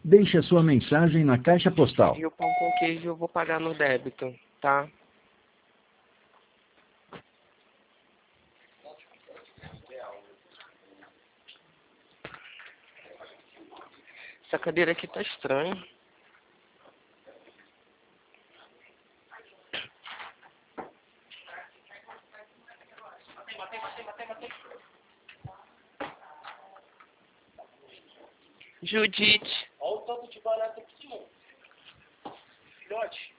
Deixe a sua mensagem na caixa postal. E o pão com queijo eu vou pagar no débito, tá? Essa cadeira aqui tá estranha. Judite. Olha o tanto de barata aqui, mano. Filhote.